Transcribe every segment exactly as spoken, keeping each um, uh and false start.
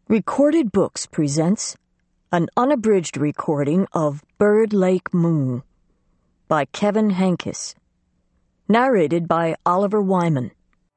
Recorded Books presents an unabridged recording of Bird Lake Moon by Kevin Henkes, narrated by Oliver Wyman.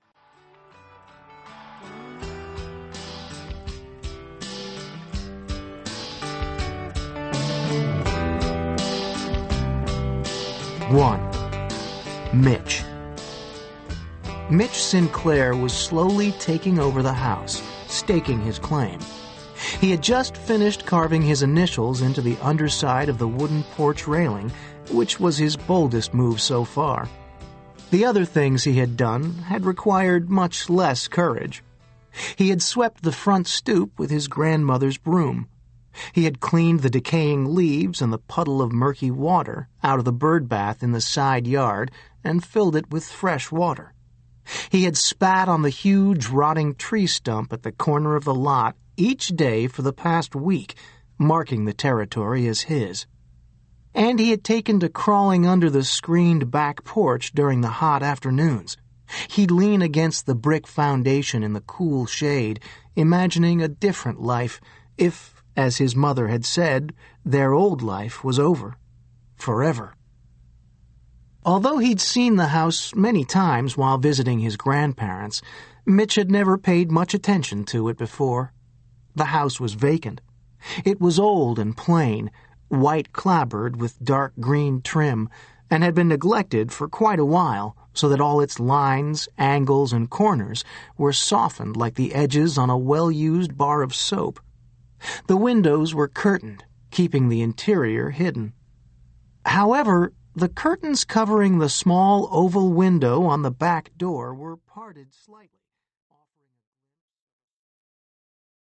One. Mitch. Mitch Sinclair was slowly taking over the house, staking his claim. He had just finished carving his initials into the underside of the wooden porch railing, which was his boldest move so far. The other things he had done had required much less courage. He had swept the front stoop with his grandmother's broom. He had cleaned the decaying leaves and the puddle of murky water out of the bird bath in the side yard and filled it with fresh water. He had spat on the huge rotting tree stump at the corner of the lot each day for the past week, marking the territory as his. And he had taken to crawling under the screened back porch during the hot afternoons. He'd lean against the brick foundation in the cool shade, imagining a different life if, as his mother had said, their old life was over. Forever. Although he'd seen the house many times while visiting his grandparents, Mitch had never paid much attention to it before. The house was vacant. It was old and plain, white clapboard with dark green trim, and had been neglected for quite a while, so that all its lines, angles, and corners were softened like the edges on a well-used bar of soap. The windows were curtained, keeping the interior hidden. However, the curtains covering the small oval window on the back door were parted slightly.